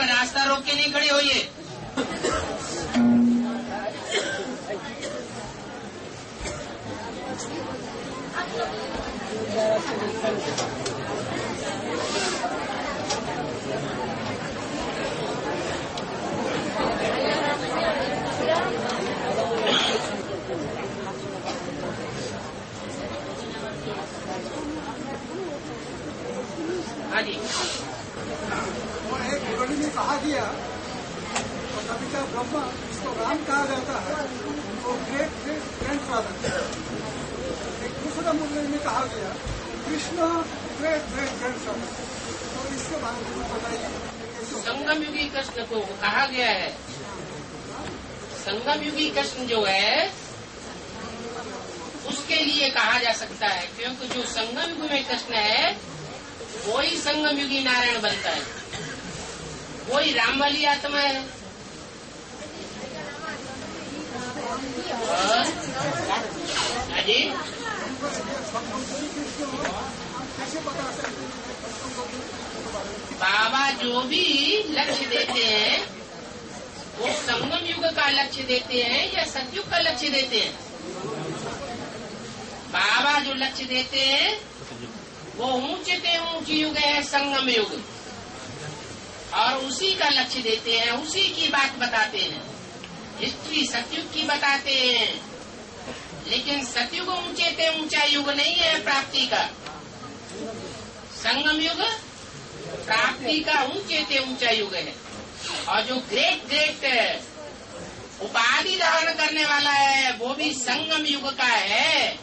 पर रास्ता रोक के नहीं खड़े होइए। हाँ जी, और एक मुरली में कहा गया और कभी का ब्रह्मा जिसको राम कहा जाता है वो ग्रेट ग्रेट ग्रैंडफादर। एक दूसरा मुरली में कहा गया कृष्ण ग्रेट ग्रेट ग्रैंडफादर। तो इसके बारे में बताइए। संगम युगी कृष्ण को कहा गया है। संगम युगी कृष्ण जो है उसके लिए कहा जा सकता है, क्योंकि जो संगम युग में कृष्ण है वही संगम युगी नारायण बनता है, वही राम वाली आत्मा है। जी, बाबा जो भी लक्ष्य देते हैं वो संगम युग का लक्ष्य देते हैं या सतयुग का लक्ष्य देते हैं? बाबा जो लक्ष्य देते हैं वो ऊंचे से ऊंची युग है संगम युग, और उसी का लक्ष्य देते हैं, उसी की बात बताते हैं। हिस्ट्री सतयुग की बताते हैं, लेकिन सतयुग ऊंचे से ऊंचा युग नहीं है प्राप्ति का। संगम युग प्राप्ति का ऊंचे से ऊंचा युग है, और जो ग्रेट ग्रेट उपाधि धारण करने वाला है वो भी संगम युग का है।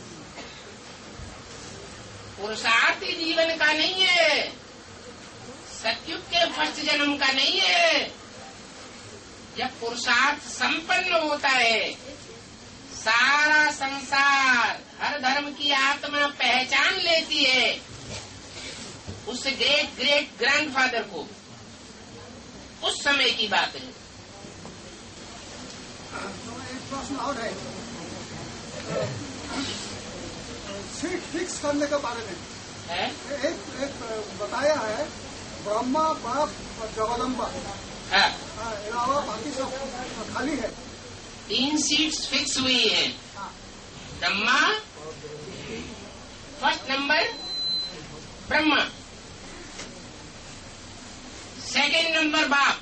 पुरुषार्थ जीवन का नहीं है, सतयुग के फर्स्ट जन्म का नहीं है। जब पुरुषार्थ संपन्न होता है, सारा संसार हर धर्म की आत्मा पहचान लेती है उस ग्रेट ग्रेट ग्रैंडफादर को, उस समय की बात है। एक प्रश्न और है, सीट फिक्स करने के बारे में है? एक बताया है ब्रह्मा बाप और जगदम्बा, अलावा बाकी सब खाली है। 3 सीट्स फिक्स हुई है। Brahma first number, Brahma second number बाप,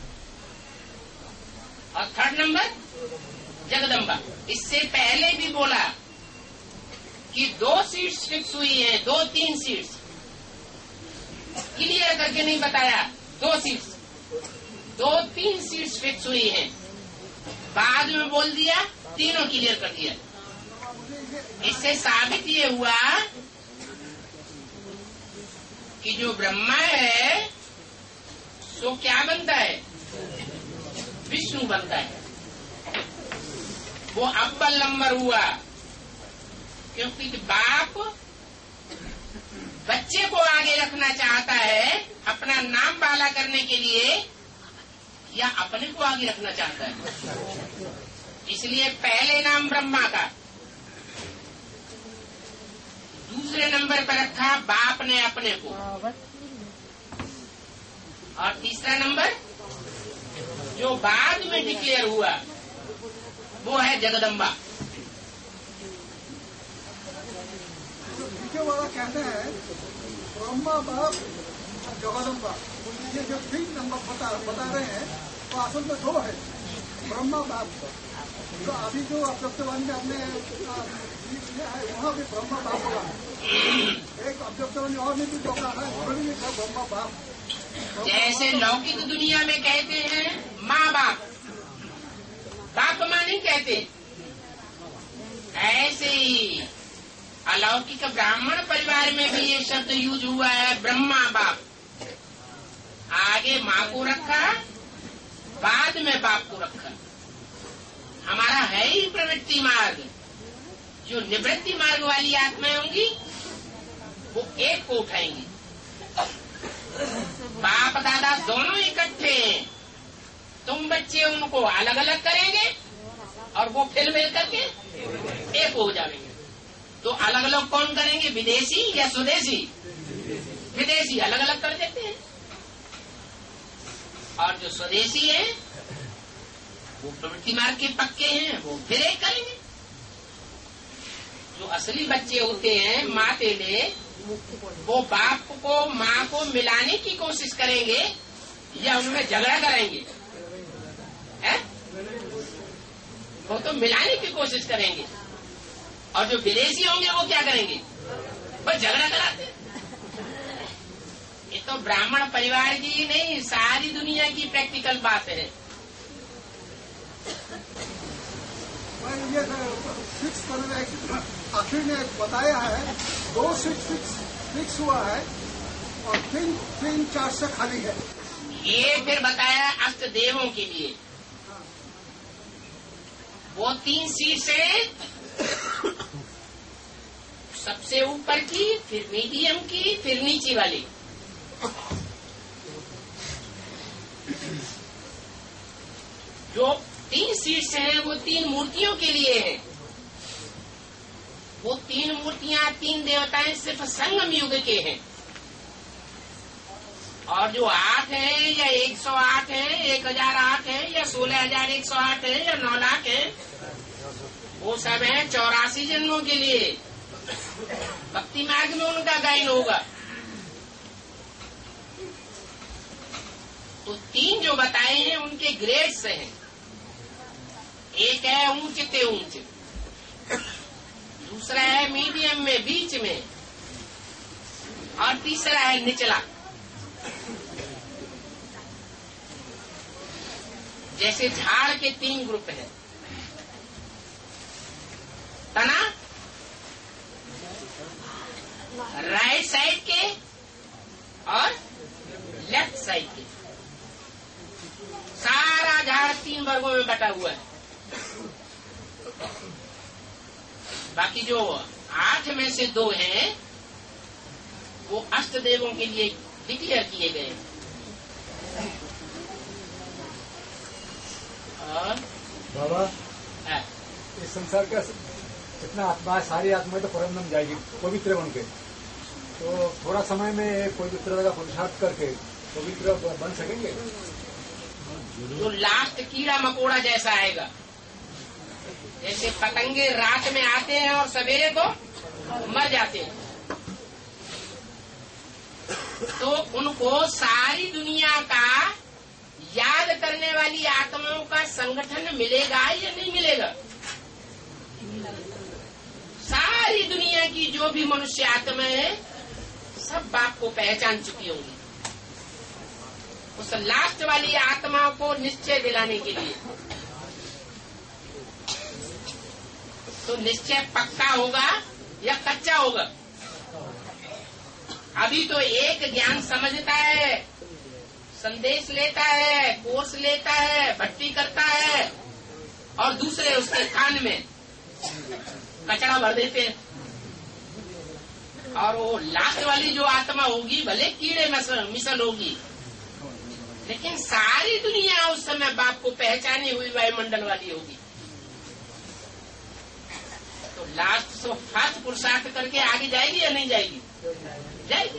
और थर्ड नंबर जगदम्बा। इससे पहले भी बोला कि 2 सीट्स फिक्स हुई है, 2-3 सीट्स क्लियर करके नहीं बताया। 2 सीट्स, 2-3 सीट्स फिक्स हुई हैं, बाद में बोल दिया, तीनों क्लियर कर दिया। इससे साबित ये हुआ कि जो ब्रह्मा है सो क्या बनता है? विष्णु बनता है। वो अव्वल नंबर हुआ, क्योंकि बाप बच्चे को आगे रखना चाहता है अपना नाम बाला करने के लिए, या अपने को आगे रखना चाहता है, इसलिए पहले नाम ब्रह्मा का, दूसरे नंबर पर रखा बाप ने अपने को, और तीसरा नंबर जो बाद में डिक्लेयर हुआ वो है जगदम्बा। नीचे वाला कहते हैं ब्रह्मा बाप जगदम्बा, ये जो 3 नंबर बता रहे हैं तो असल में 2 है, ब्रह्मा बाप। तो अभी जो अब्जर्वेशन में हमने लिया है वहाँ भी ब्रह्मा बाप होगा। एक अब्जर्वेशन और में भी जो कहा है उसमें भी ब्रह्मा बाप। जैसे लौकिक दुनिया में कहते हैं माँ बाप, बाप माँ नहीं कहते, ऐसे ही अलौकिक ब्राह्मण परिवार में भी ये शब्द यूज हुआ है, ब्रह्मा बाप। आगे माँ को रखा, बाद में बाप को रखा। हमारा है ही प्रवृत्ति मार्ग। जो निवृत्ति मार्ग वाली आत्माएं होंगी वो एक को उठाएंगी। बाप दादा दोनों इकट्ठे हैं, तुम बच्चे उनको अलग अलग करेंगे और वो फिर मिल करके एक हो जाएंगे। तो अलग अलग कौन करेंगे, विदेशी या स्वदेशी? विदेशी अलग अलग कर देते हैं। और जो स्वदेशी है वो प्रवृत्ति मार्ग के पक्के हैं, वो फिर एक करेंगे। जो असली बच्चे होते हैं मातेले, वो बाप को माँ को मिलाने की कोशिश करेंगे या उनमें झगड़ा करेंगे? है? वो तो मिलाने की कोशिश करेंगे। और जो विदेशी होंगे वो क्या करेंगे? बस झगड़ा कराते। ये तो ब्राह्मण परिवार की नहीं, सारी दुनिया की प्रैक्टिकल बात है। ये फिक्स करने आखिर ने बताया है 2 सीट फिक्स हुआ है और 3 4 से खाली है। ये फिर बताया अष्ट देवों के लिए। वो 3 सीट से सबसे ऊपर की, फिर मीडियम की, फिर नीचे वाली। जो 3 सीट्स हैं वो 3 मूर्तियों के लिए है। वो 3 मूर्तियां, 3 देवताएं सिर्फ संगम युग के हैं। और जो 8 है या 108 है, 1008 है या 16,108 है या 9 लाख है, वो सब है 84 जन्मों के लिए। भक्ति मार्ग में उनका गायन होगा। तो 3 जो बताए हैं उनके ग्रेड्स हैं। एक है ऊंच ते ऊंच, दूसरा है मीडियम में बीच में, और तीसरा है निचला। जैसे झाड़ के 3 ग्रुप हैं। तना राइट साइड के और लेफ्ट साइड के। सारा झाड़ 3 वर्गों में बटा हुआ है। बाकी जो 8 में से 2 हैं वो अष्ट देवों के लिए डिक्लेयर किए गए। और बाबा इस संसार का इतना आत्मा, सारी आत्मा तो परम जाएगी पवित्र बन के, तो थोड़ा समय में पवित्रता का पुरुषार्थ करके पवित्र बन सकेंगे। जो लास्ट कीड़ा मकोड़ा जैसा आएगा, जैसे पतंगे रात में आते हैं और सवेरे को मर जाते हैं, तो उनको सारी दुनिया का याद करने वाली आत्माओं का संगठन मिलेगा या नहीं मिलेगा? सारी दुनिया की जो भी मनुष्य आत्माएं हैं सब बाप को पहचान चुकी होंगी। उस लास्ट वाली आत्मा को निश्चय दिलाने के लिए तो निश्चय पक्का होगा या कच्चा होगा? अभी तो एक ज्ञान समझता है, संदेश लेता है, कोर्स लेता है, भट्टी करता है, और दूसरे उसके कान में कचरा भर देते हैं। और वो लास्ट वाली जो आत्मा होगी भले कीड़े मिसल होगी, लेकिन सारी दुनिया उस समय बाप को पहचानी हुई वायुमंडल वाली होगी। तो लास्ट से फास्ट पुरुषार्थ करके आगे जाएगी या नहीं जाएगी? जाएगी।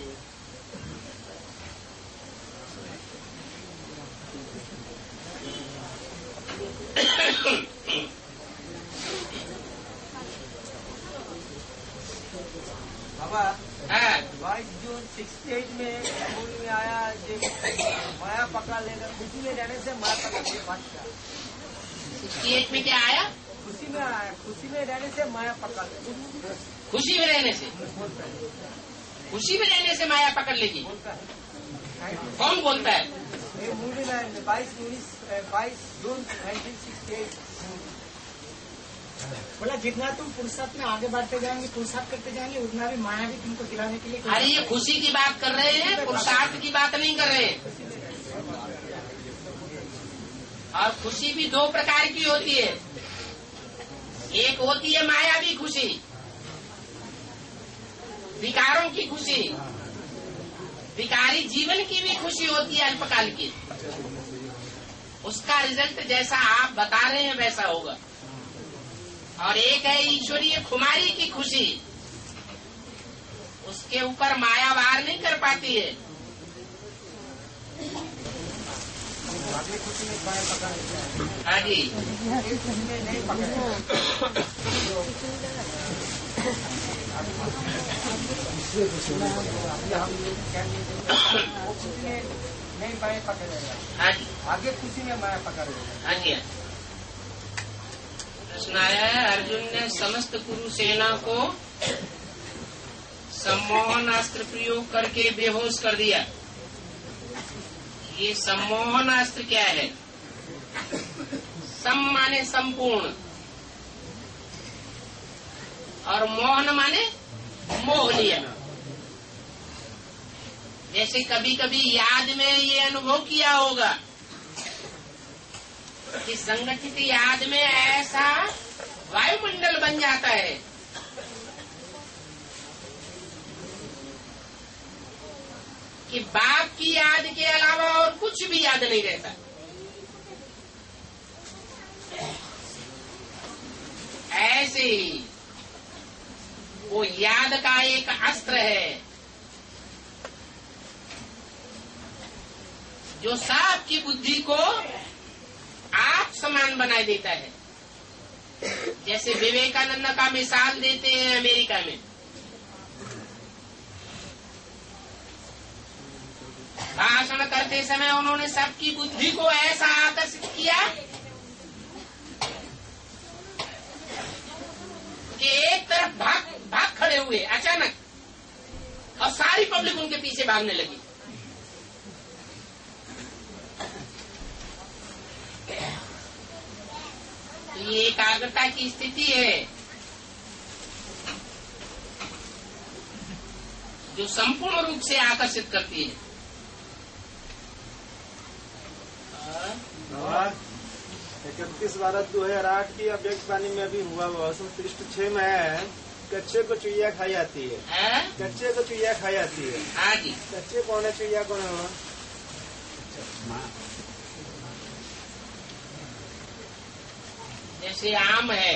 बाबा हाँ, 22 जून 68 में मूवी में आया जो माया पकड़ लेकर खुशी में रहने से माया पकड़ ले बादशाह। 68 में क्या आया? खुशी में आया, खुशी में रहने से माया पकड़ ले। खुशी में रहने से, खुशी में रहने से माया पकड़ लेगी। कौन बोलता है? ये मूवी में 22 जून 1968 बोला जितना तुम पुरुषार्थ में आगे बढ़ते जाएंगे, पुरुषार्थ करते जाएंगे, उतना भी माया भी तुमको दिलाने के लिए। अरे ये खुशी की बात कर रहे हैं, पुरुषार्थ की बात नहीं कर रहे हैं। और खुशी भी 2 प्रकार की होती है। एक होती है मायावी खुशी, विकारों की खुशी। विकारी जीवन की भी खुशी होती है अल्पकाल की, उसका रिजल्ट जैसा आप बता रहे हैं वैसा होगा। और एक है ईश्वरीय खुमारी की खुशी, उसके ऊपर माया वार नहीं कर पाती है। आगे कुछ में बाएं पकड़ लेते हैं, हाँ जी, आगे कुछ में नहीं पकड़ेगा। हम लोग कहेंगे वो कुछ में नहीं बाएं पकड़ेगा, हाँ जी, आगे कुछ में बाएं पकड़ेगा। हाँ जी। प्रश्न आया है, अर्जुन ने समस्त कुरु सेना को सम्मोहन अस्त्र प्रयोग करके बेहोश कर दिया। ये सम्मोहन अस्त्र क्या है? सम माने संपूर्ण और मोहन माने मोह लिया। जैसे कभी कभी याद में ये अनुभव किया होगा कि संगठित याद में ऐसा वायुमंडल बन जाता है कि बाप की याद के अलावा और कुछ भी याद नहीं रहता। ऐसे ही वो याद का एक अस्त्र है जो सांप की बुद्धि को आप समान बना देता है। जैसे विवेकानंद का मिसाल देते हैं अमेरिका में, भाषण करते समय उन्होंने सबकी बुद्धि को ऐसा आकर्षित किया कि एक तरफ भाग खड़े हुए अचानक और सारी पब्लिक उनके पीछे भागने लगी। तो ये एकाग्रता की स्थिति है जो संपूर्ण रूप से आकर्षित करती है। और 31/12/2008 की अव्यक्तवाणी में अभी हुआ हुआ, उसमें पृष्ठ 6 में है, कच्चे को चुईया खाई जाती है। कच्चे को चुईया खाई जाती है। हाँ जी, कच्चे कौन है, चुईया कौन है? जैसे आम है,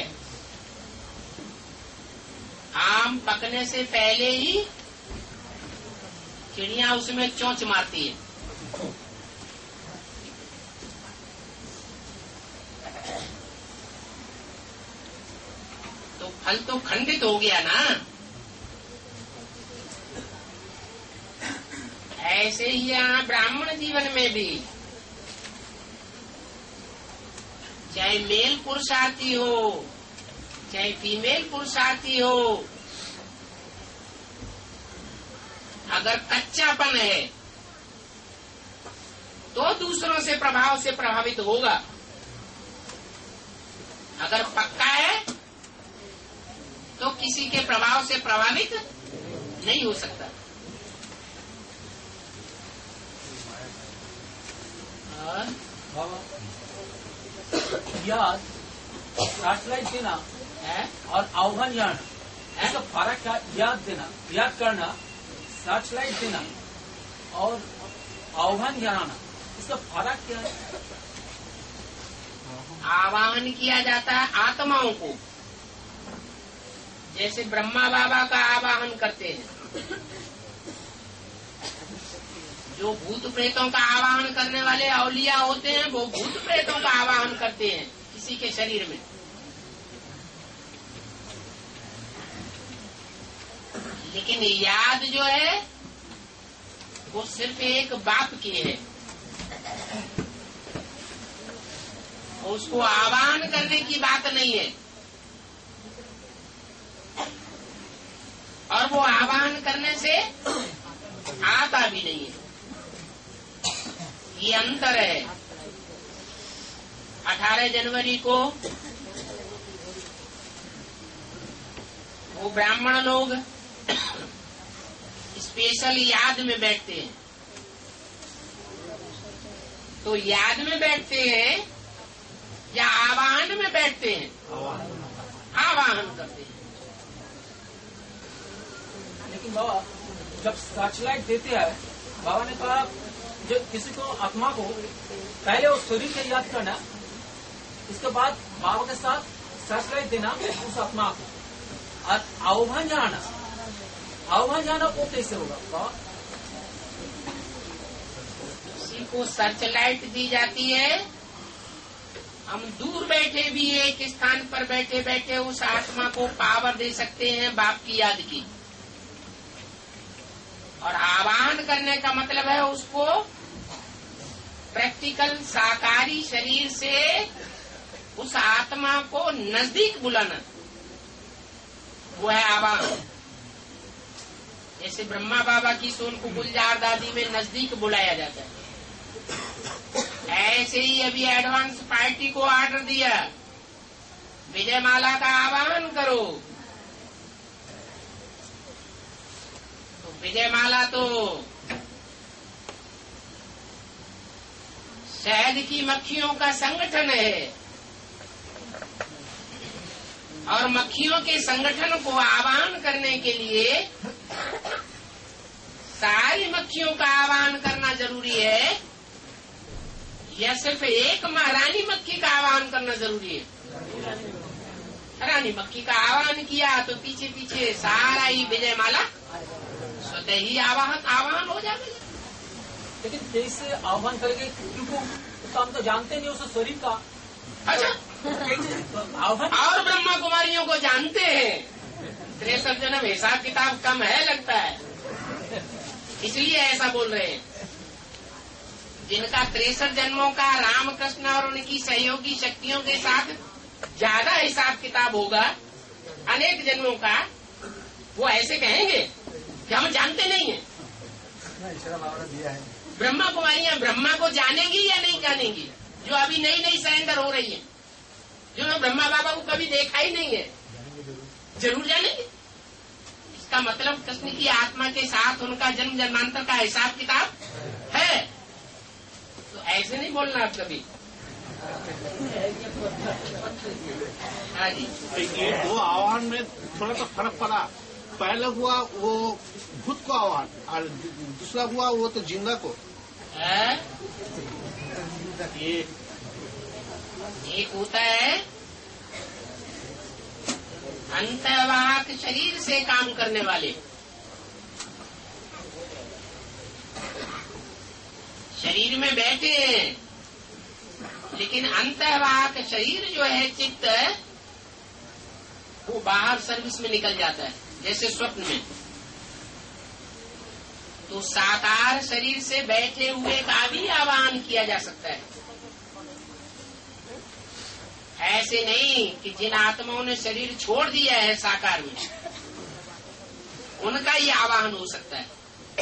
आम पकने से पहले ही चिड़िया उसमें चोंच मारती है। तो फल तो खंडित हो गया ना। ऐसे ही यहाँ ब्राह्मण जीवन में भी चाहे मेल पुरुषार्थी हो चाहे फीमेल पुरुषार्थी हो, अगर कच्चापन है तो दूसरों से प्रभाव से प्रभावित होगा। अगर पक्का है तो किसी के प्रभाव से प्रभावित नहीं हो सकता। याद फ्लैशलाइट देना है और आह्वान जाना, इसका फर्क क्या? याद देना, याद करना, फ्लैशलाइट देना और आह्वान जनाना, इसका फर्क क्या है? आवाहन किया जाता है आत्माओं को, जैसे ब्रह्मा बाबा का आवाहन करते हैं। जो भूत प्रेतों का आवाहन करने वाले औलिया होते हैं वो भूत प्रेतों का आवाहन करते हैं किसी के शरीर में। लेकिन याद जो है वो सिर्फ एक बाप की है, उसको आवाहन करने की बात नहीं है और वो आवाहन करने से आता भी नहीं है। ये अंतर है। 18 जनवरी को वो ब्राह्मण लोग स्पेशल याद में बैठते हैं। तो याद में बैठते हैं या आवाहन में बैठते हैं? आवाहन करते हैं। लेकिन बाबा जब फ्लैशलाइट देते हैं, बाबा ने कहा जो किसी को आत्मा को पहले उस शरीर से याद करना, इसके बाद बाबा के साथ फ्लैशलाइट देना उस आत्मा को, और आह्वान जाना, आह्वान जाना वो कैसे होगा बाबा? किसी को सर्च लाइट दी जाती है, हम दूर बैठे भी एक स्थान पर बैठे बैठे उस आत्मा को पावर दे सकते हैं बाप की याद की। और आवाहन करने का मतलब है उसको प्रैक्टिकल साकारी शरीर से उस आत्मा को नजदीक बुलाना, वो है आवाहन। जैसे ब्रह्मा बाबा की सोन को गुलजार दादी में नजदीक बुलाया जाता है, ऐसे ही अभी एडवांस पार्टी को ऑर्डर दिया, विजय माला का आह्वान करो। तो विजय माला तो शहद की मक्खियों का संगठन है, और मक्खियों के संगठन को आह्वान करने के लिए सारी मक्खियों का आह्वान करना जरूरी है, या सिर्फ एक महारानी मक्खी का आह्वान करना जरूरी है? रानी मक्खी का आह्वान किया तो पीछे पीछे सारा ही विजय माला स्वतः ही आह्वान हो जाएगा। लेकिन कैसे आह्वान करेंगे, क्योंकि हम तो जानते नहीं उस शरीर का। अच्छा, आह्वान और ब्रह्मा कुमारियों को जानते हैं, 63 जन्म हिसाब किताब कम है लगता है, इसलिए ऐसा बोल रहे हैं। जिनका 63 जन्मों का रामकृष्ण और उनकी सहयोगी शक्तियों के साथ ज्यादा हिसाब किताब होगा अनेक जन्मों का, वो ऐसे कहेंगे कि हम जानते नहीं है। ब्रह्मा कुमारियां ब्रह्मा को जानेंगी या नहीं जानेंगी? जो अभी नई नई सरेंडर हो रही है, जिन्होंने ब्रह्मा बाबा को कभी देखा ही नहीं है, जरूर जानेंगे। इसका मतलब कृष्ण की आत्मा के साथ उनका जन्म जन्मांतर का हिसाब किताब है। तो ऐसे नहीं बोलना आप कभी। हाँ जी, ये दो आह्वान में थोड़ा सा फर्क पड़ा। पहले हुआ वो खुद को आह्वान, और दूसरा हुआ वो तो जिंदा को। ये एक होता है अंतर्वाहक शरीर से काम करने वाले, शरीर में बैठे हैं, लेकिन अंतर्वाहक शरीर जो है चित्त, वो बाहर सर्विस में निकल जाता है, जैसे स्वप्न में। तो साकार शरीर से बैठे हुए का भी आह्वान किया जा सकता है। ऐसे नहीं कि जिन आत्माओं ने शरीर छोड़ दिया है साकार में, उनका ही आवाहन हो सकता है।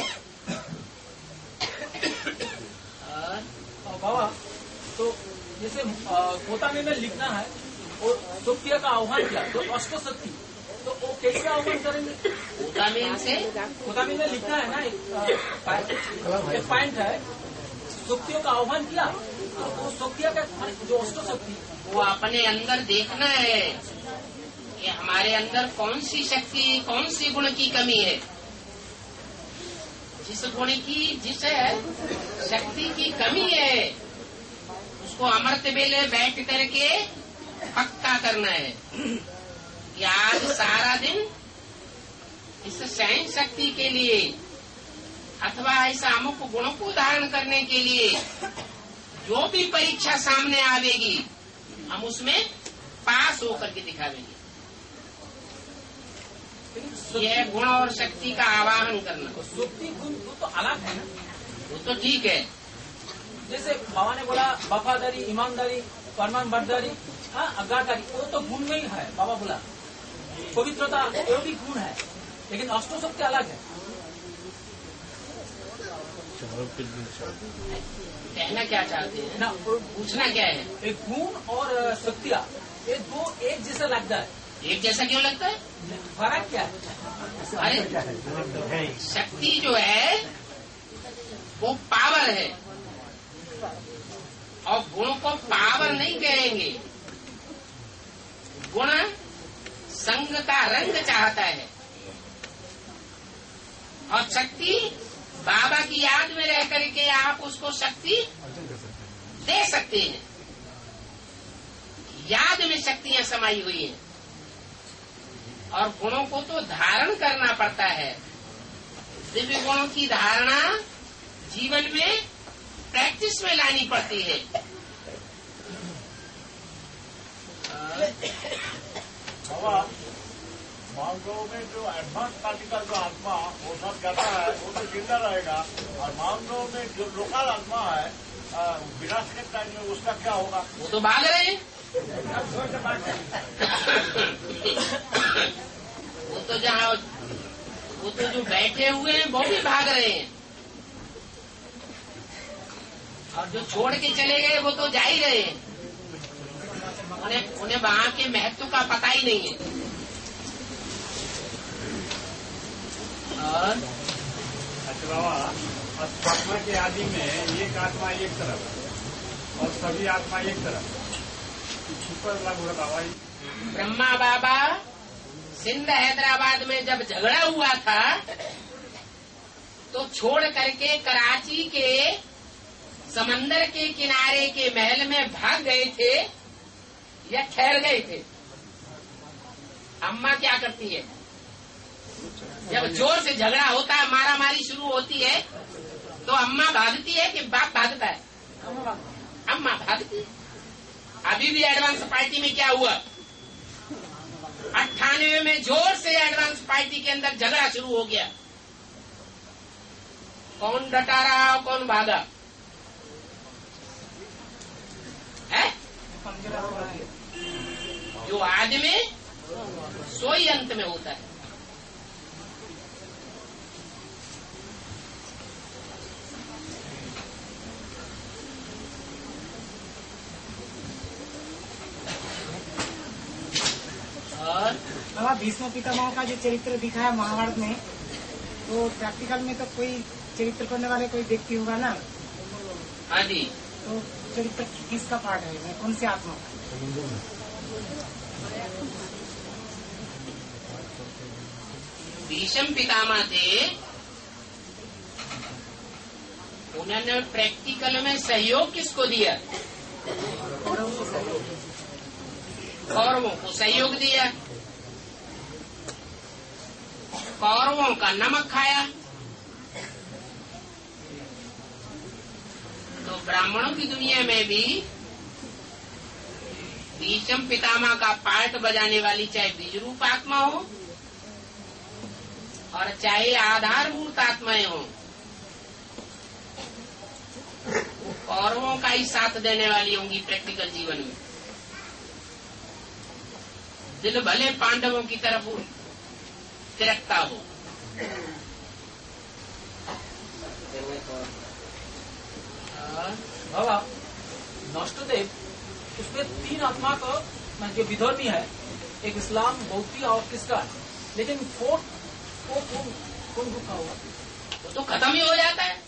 बाबा, तो जैसे कोतामी में लिखना है और शक्तियों का आह्वान किया, तो अष्ट शक्ति, तो वो कैसे आह्वान करेंगे? कोतामी में लिखना है ना, एक पॉइंट है, शक्तियों का आह्वान किया, तो शक्तियों का जो अष्ट शक्ति, वो अपने अंदर देखना है कि हमारे अंदर कौन सी शक्ति, कौन सी गुण की कमी है। जिस गुण की, जिस शक्ति की कमी है, उसको अमृत बेले बैठ करके पक्का करना है कि आज सारा दिन इस सहन शक्ति के लिए अथवा इस अमुक गुणों को धारण करने के लिए जो भी परीक्षा सामने आवेगी, हम उसमें पास होकर के दिखावेंगे। यह गुण और शक्ति का आवाहन करना। शक्ति गुण तो अलग है ना, वो तो ठीक है। जैसे बाबा ने बोला वफादारी, ईमानदारी, परमान बरदारी, आज्ञाकारी, वो तो गुण में ही है। बाबा बोला पवित्रता, वो भी गुण है, लेकिन अष्टो शक्ति अलग है। कहना क्या चाहते हैं ना, पूछना क्या है? एक गुण और शक्तियाँ, ये दो एक जैसा लगता है। एक जैसा क्यों लगता है? फर्क क्या है? अरे शक्ति जो है वो पावर है, और गुण को पावर नहीं कहेंगे। गुण संग का रंग चाहता है, और शक्ति बाबा की याद में रह करके आप उसको शक्ति दे सकते हैं। याद में शक्तियां समाई हुई हैं, और गुणों को तो धारण करना पड़ता है। दिव्य गुणों की धारणा जीवन में प्रैक्टिस में लानी पड़ती है। बाबा, मानव में जो एडवांस पार्टिकल जो आत्मा वो सब जाता है वो तो जिंदा रहेगा, और मानव में जो लोकल आत्मा है विनाश के टाइम में उसका क्या होगा? वो तो भाग रहे हैं। वो तो जो बैठे हुए हैं वो भी भाग रहे हैं, और जो छोड़ के चले गए वो तो जा ही रहे हैं। उन्हें वहां के महत्व का पता ही नहीं है। और अच्छा बाबा, आत्मा के आदि में एक आत्मा एक तरफ और सभी आत्मा एक तरफ, पर लागू है बाबा। ब्रह्मा बाबा सिंध हैदराबाद में जब झगड़ा हुआ था तो छोड़ करके कराची के समंदर के किनारे के महल में भाग गए थे या ठहर गए थे? अम्मा क्या करती है जब जोर से झगड़ा होता है, मारा मारी शुरू होती है, तो अम्मा भागती है कि बाप भागता है? अम्मा भागती है। अभी भी एडवांस पार्टी में क्या हुआ? 98 में जोर से एडवांस पार्टी के अंदर झगड़ा शुरू हो गया। कौन डटा रहा, कौन भागा है? जो आदमी सोई अंत में होता है। और बाबा भीष्म पितामह का जो चरित्र दिखाया महाभारत में, तो प्रैक्टिकल में तो कोई चरित्र करने वाले कोई व्यक्ति होगा ना? हाँ जी। तो चरित्र किसका पार्ट है, कौन से आत्मा का? भीष्म पितामह थे, उन्होंने प्रैक्टिकल में सहयोग किसको दिया? कौरवों को सहयोग दिया। कौरवों का नमक खाया। तो ब्राह्मणों की दुनिया में भी भीष्म पितामह का पार्ट बजाने वाली चाहे बीजरूप आत्मा हो और चाहे आधारभूत आत्माएं हो, वो कौरवों का ही साथ देने वाली होंगी प्रैक्टिकल जीवन में। दिल भले पांडवों की तरफ तिरकता हो। बाबा नष्टदेव, उसमें 3 आत्मा का जो विधर्मी है, एक इस्लाम, बौद्धी और क्रिश्चियन, लेकिन 4th को कौन रुका हुआ? वो तो खत्म ही हो जाता है।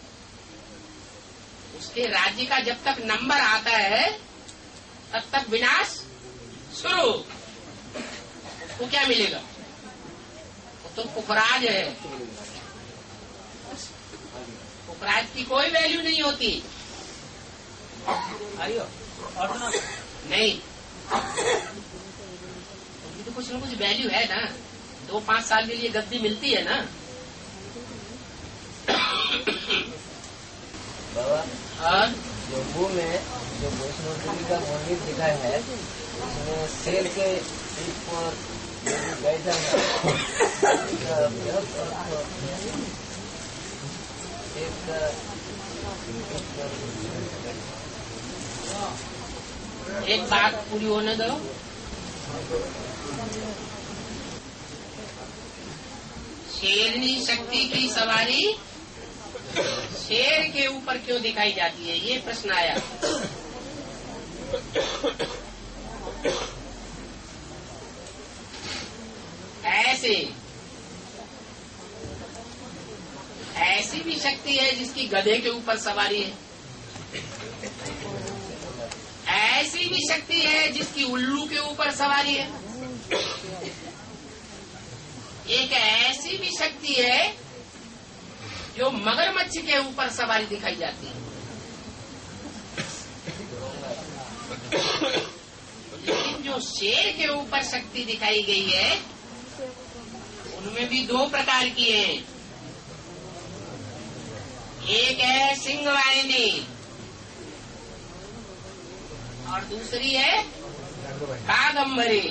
उसके राज्य का जब तक नंबर आता है तब तक विनाश शुरू। उसको क्या मिलेगा? वो तो पुखराज है। पुखराज की कोई वैल्यू नहीं होती। नहीं, तो कुछ न कुछ वैल्यू है ना। 2-5 साल के लिए गद्दी मिलती है ना। बाबा, हाँ, जम्मू में जो वैष्णो देवी का मंदिर दिखाया है, उसमें शेर के सीट पर बैठा है। एक बात पूरी होने दो। शेरनी शक्ति की सवारी शेर के ऊपर क्यों दिखाई जाती है, ये प्रश्न आया। ऐसी भी शक्ति है जिसकी गधे के ऊपर सवारी है। ऐसी भी शक्ति है जिसकी उल्लू के ऊपर सवारी है। एक ऐसी भी शक्ति है जो मगरमच्छ के ऊपर सवारी दिखाई जाती है। लेकिन जो शेर के ऊपर शक्ति दिखाई गई है उनमें भी 2 प्रकार की है। एक है है सिंहवाहिनी और दूसरी है कादम्बरी,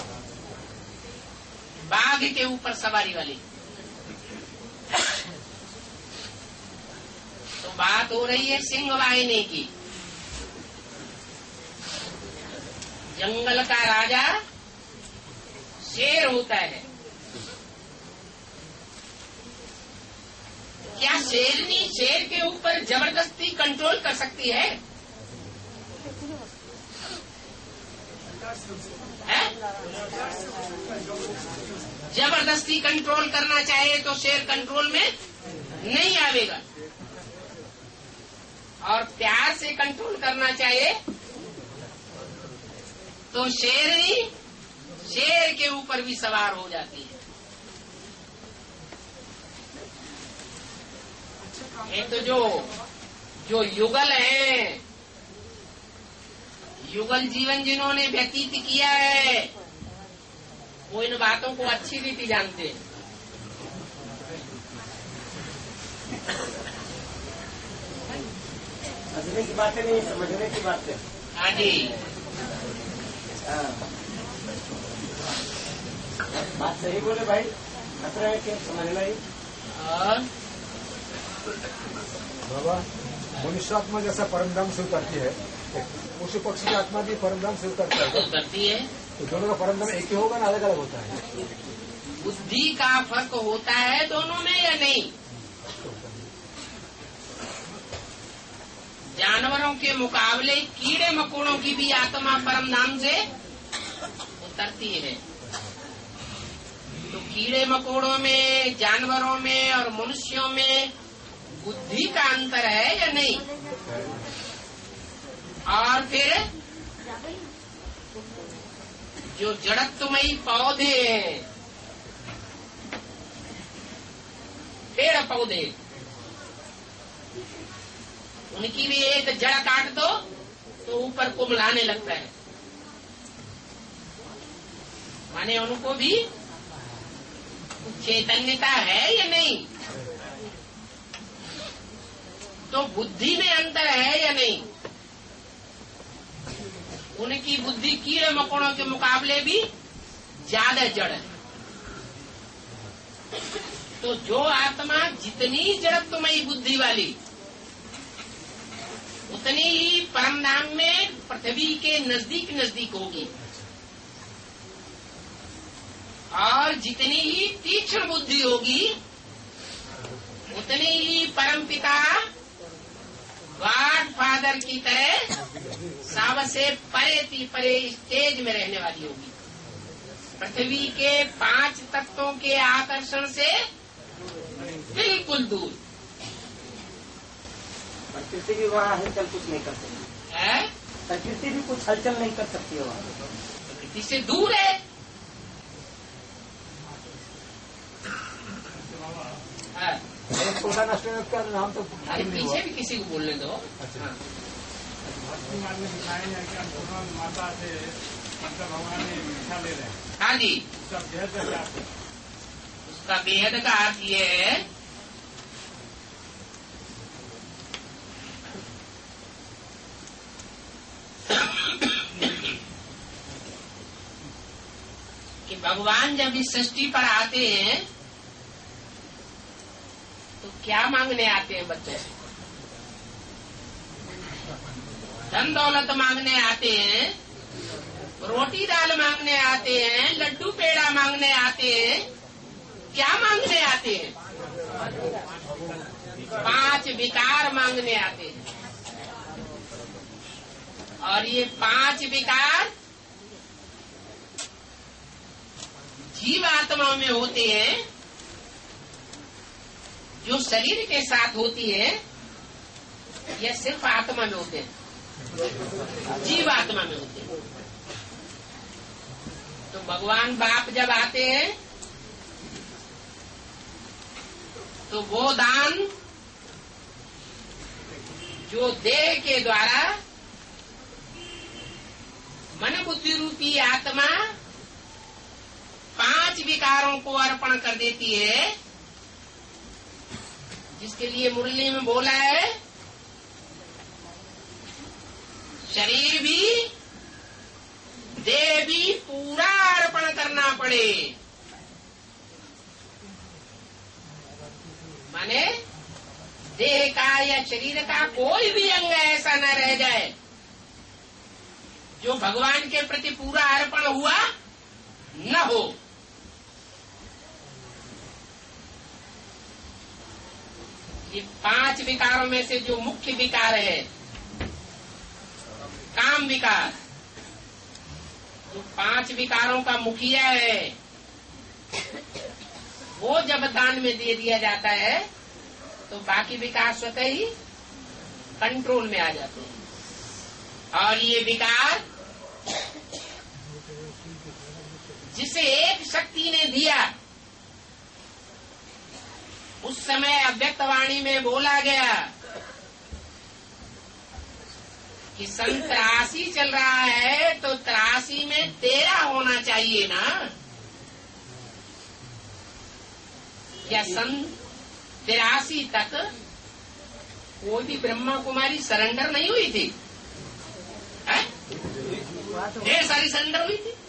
बाघ के ऊपर सवारी वाली। तो बात हो रही है सिंहवाहिनी की। जंगल का राजा शेर होता है। क्या शेरनी शेर के ऊपर जबरदस्ती कंट्रोल कर सकती है? जबरदस्ती कंट्रोल करना चाहे तो शेर कंट्रोल में नहीं आवेगा, और प्यार से कंट्रोल करना चाहे तो शेरनी शेर के ऊपर भी सवार हो जाती है। ये तो जो युगल हैं, युगल जीवन जिन्होंने व्यतीत किया है, वो इन बातों को अच्छी रीति जानते हैं। समझने की बातें नहीं, समझने की बातें। हाँ जी, बात सही बोले भाई, खतरा है कि समझना ही। और बाबा, मनुष्यात्मा जैसा परमधाम से उतरती है, पशु पक्षी की आत्मा भी परमधाम से उतरता है, उतरती है। तो दोनों का परमधाम एक ही होगा ना अलग अलग होता है? बुद्धि का फर्क होता है दोनों में या नहीं? जानवरों के मुकाबले कीड़े मकोड़ों की भी आत्मा परमधाम से उतरती है। तो कीड़े मकोड़ों में, जानवरों में और मनुष्यों में बुद्धि का अंतर है या नहीं? और फिर जो जड़त्वमयी पौधे हैं, पेड़ पौधे, उनकी भी एक जड़ काट दो तो ऊपर कुमलाने लगता है, माने उनको भी चैतन्यता है या नहीं? तो बुद्धि में अंतर है या नहीं? उनकी बुद्धि कीड़े मकोड़ों के मुकाबले भी ज्यादा जड़ है। तो जो आत्मा जितनी जड़त्वमयी बुद्धि वाली, उतनी ही परमधाम में पृथ्वी के नजदीक नजदीक होगी, और जितनी ही तीक्ष्ण बुद्धि होगी, उतनी ही परमपिता गॉड फादर की तरह सबसे परे स्टेज में रहने वाली होगी। पृथ्वी के 5 तत्वों के आकर्षण से बिल्कुल दूर। प्रकृति भी वहाँ हलचल कुछ नहीं कर सकती है, प्रकृति भी कुछ हलचल नहीं कर सकती है वहाँ, प्रकृति से दूर है। छोटा नष्ट का नाम तो अरे पीछे भी किसी को बोलने दो। माता से भगवान ने भिक्षा ले रहे हैं। हाँ जी, उसका बेहद का अर्थ ये है कि भगवान जब इस सृष्टि पर आते हैं तो क्या मांगने आते हैं बच्चे से? धन दौलत मांगने आते हैं, रोटी दाल मांगने आते हैं, लड्डू पेड़ा मांगने आते हैं, क्या मांगने आते हैं? 5 विकार मांगने आते हैं। और ये 5 विकार जीव आत्मा में होते हैं, जो शरीर के साथ होती है, यह सिर्फ आत्मा में होते हैं, जीव आत्मा में होते हैं। तो भगवान बाप जब आते हैं तो वो दान जो देह के द्वारा मन बुद्धि रूपी आत्मा 5 विकारों को अर्पण कर देती है, जिसके लिए मुरली में बोला है शरीर भी देह भी पूरा अर्पण करना पड़े, माने देह का या शरीर का कोई भी अंग ऐसा न रह जाए जो भगवान के प्रति पूरा अर्पण हुआ न हो। ये 5 विकारों में से जो मुख्य विकार है, काम विकार, जो 5 विकारों का मुखिया है, वो जब दान में दे दिया जाता है तो बाकी विकार स्वतः ही कंट्रोल में आ जाते हैं। और ये विकार जिसे एक शक्ति ने दिया, उस समय अव्यक्त वाणी में बोला गया कि सन 83 चल रहा है तो 83 में 13 होना चाहिए ना, क्या सन 83 तक कोई भी ब्रह्मा कुमारी सरेंडर नहीं हुई थी? ढेर सारी सरेंडर हुई थी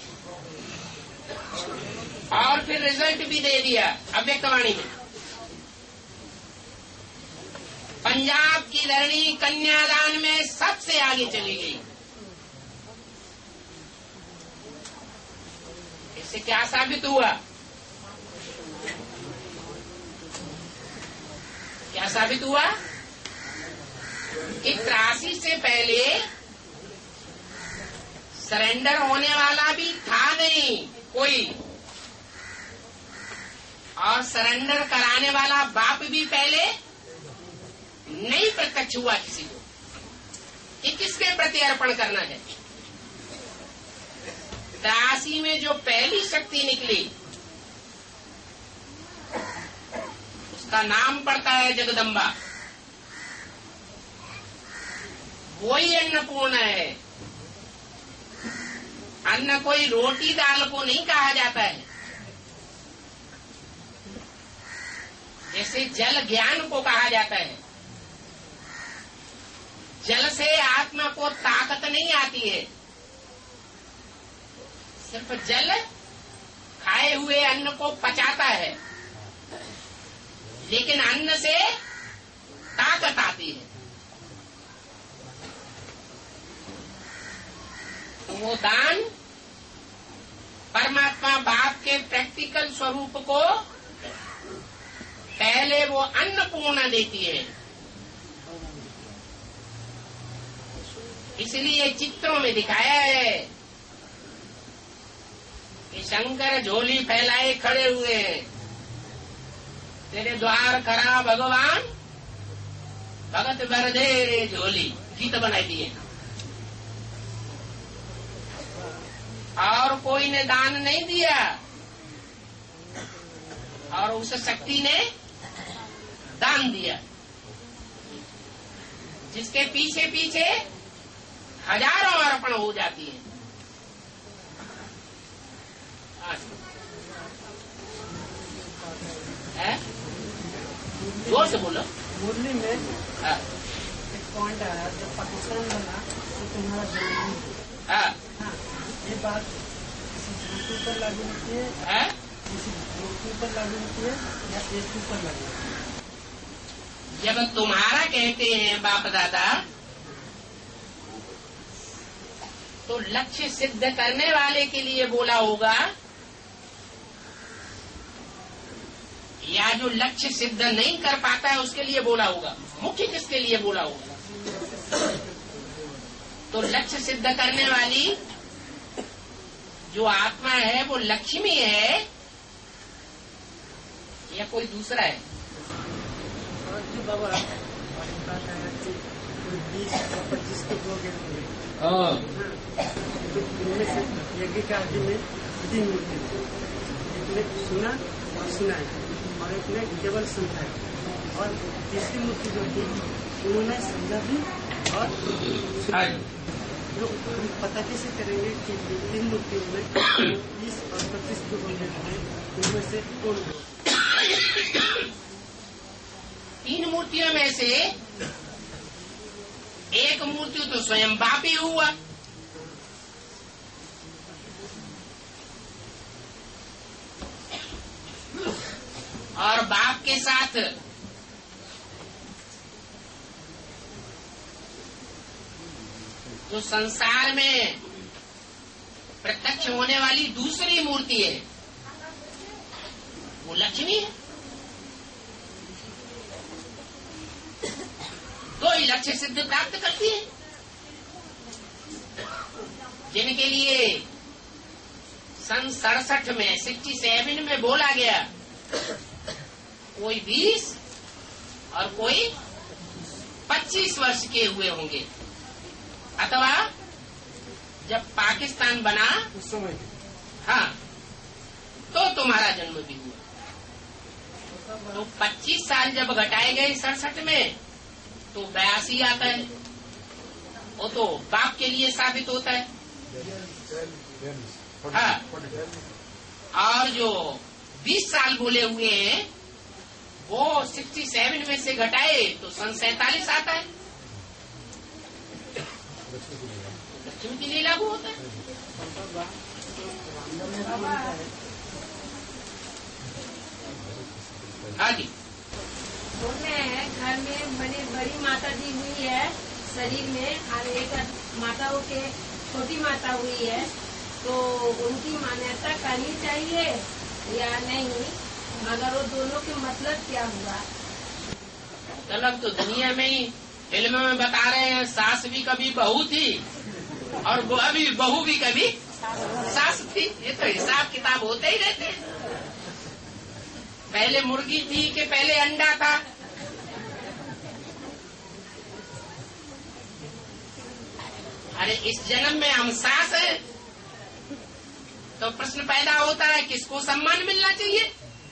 और फिर रिजल्ट भी दे दिया अव्यक्तवाणी में। पंजाब की धरणी कन्यादान में सबसे आगे चली गई। इससे क्या साबित हुआ? क्या साबित हुआ कि 83 से पहले सरेंडर होने वाला भी था नहीं कोई, और सरेंडर कराने वाला बाप भी पहले नहीं प्रत्यक्ष हुआ किसी को कि किसके प्रति अर्पण करना है। 83 में जो पहली शक्ति निकली उसका नाम पड़ता है जगदम्बा। वही अन्नपूर्ण है। अन्न कोई रोटी दाल को नहीं कहा जाता है, जैसे जल ज्ञान को कहा जाता है। जल से आत्मा को ताकत नहीं आती है, सिर्फ जल खाए हुए अन्न को पचाता है, लेकिन अन्न से ताकत आती है। वो दान परमात्मा बाप के प्रैक्टिकल स्वरूप को पहले वो अन्नपूर्णा देती है। इसलिए चित्रों में दिखाया है कि शंकर झोली फैलाए खड़े हुए हैं, तेरे द्वार खरा भगवान भगत भर दे रे झोली, गीत बनाई दिए। और कोई ने दान नहीं दिया और उस शक्ति ने दान दिया, जिसके पीछे पीछे हजारों अर्पण हो जाती है। जोर से बोलो। मुरली में एक पॉइंट आया, जब पाकिस्तान बना तो तुम्हारा जमीन, ये बात किसी झूठे पर लागू होती है, किसी झूठे पर लागू होती है या एक पर लागू होती है? जब तुम्हारा कहते हैं बाप दादा तो लक्ष्य सिद्ध करने वाले के लिए बोला होगा, या जो लक्ष्य सिद्ध नहीं कर पाता है उसके लिए बोला होगा। मुख्य किसके लिए बोला होगा? तो लक्ष्य सिद्ध करने वाली जो आत्मा है वो लक्ष्मी है या कोई दूसरा है? बाबा 20-25 के दो इनमें से यज्ञ के आदि में 3 मूर्ति, एक ने सुना और सुनाया और एक ने केवल सुना है, और तीसरी मूर्ति जो थी उन्होंने समझा भी और जो हम पता कैसे करेंगे कि 3 मूर्तियों में 20 और 25 जो बोले हैं उनमें से कौन? 3 मूर्तियों में से एक मूर्ति तो स्वयं बाप ही हुआ। और बाप के साथ जो संसार में प्रत्यक्ष होने वाली दूसरी मूर्ति है वो लक्ष्मी है। तो ही लक्ष्य सिद्ध प्राप्त करती है, जिनके लिए सन 67 में 67 में बोला गया कोई 20 और कोई 25 वर्ष के हुए होंगे, अथवा जब पाकिस्तान बना उस समय। हाँ, तो तुम्हारा जन्म भी हुआ। तो 25 साल जब घटाए गए 67 में तो 82 आता है। वो तो बाप के लिए साबित होता है। हाँ, और जो 20 साल बोले हुए हैं वो 67 में से घटाए तो सन 47 आता है। लक्ष्मी के लिए लागू होता है। हाँ जी, घर में बड़ी माता दी हुई है शरीर में, और एक माताओं के छोटी माता हुई है, तो उनकी मान्यता करनी चाहिए या नहीं? मगर वो दोनों के मतलब क्या हुआ? मतलब तो दुनिया में ही फिल्म में बता रहे हैं, सास भी कभी बहू थी और अभी बहू भी कभी सास थी। ये तो हिसाब किताब होते ही रहते हैं। पहले मुर्गी थी कि पहले अंडा था? अरे इस जन्म में हम सास है तो प्रश्न पैदा होता है किसको सम्मान मिलना चाहिए?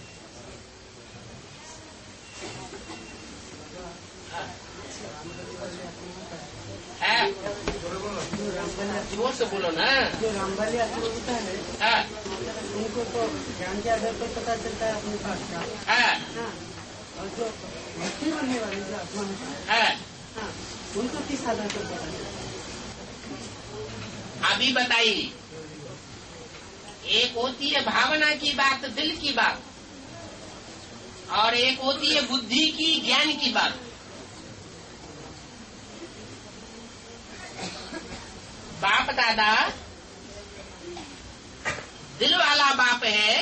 है जोर से बोलो ना। जो रामबली आत्मा होता है, हाँ, उनको तो ज्ञान के आधार पर पता चलता है अपने पास का। हाँ, और जो भक्ति बनने वाली जो आत्मा होता है, हाँ, उनको किस आधार पर पता चलता है? अभी बताइए। एक होती है भावना की बात, दिल की बात, और एक होती है बुद्धि की, ज्ञान की बात। बाप दादा दिल वाला बाप है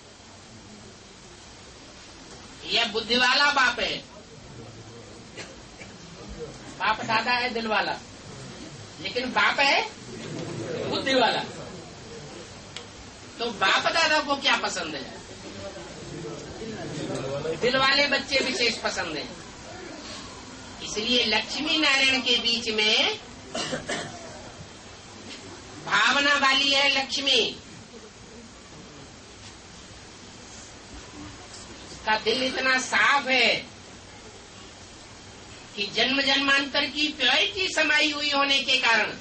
या बुद्धि वाला बाप है? बाप दादा है दिल वाला, लेकिन बाप है बुद्धि वाला। तो बाप दादा को क्या पसंद है? दिल वाले बच्चे विशेष पसंद है। इसलिए लक्ष्मी नारायण के बीच में भावना वाली है लक्ष्मी। उसका दिल इतना साफ है कि जन्म जन्मांतर की प्योरिटी समाई हुई होने के कारण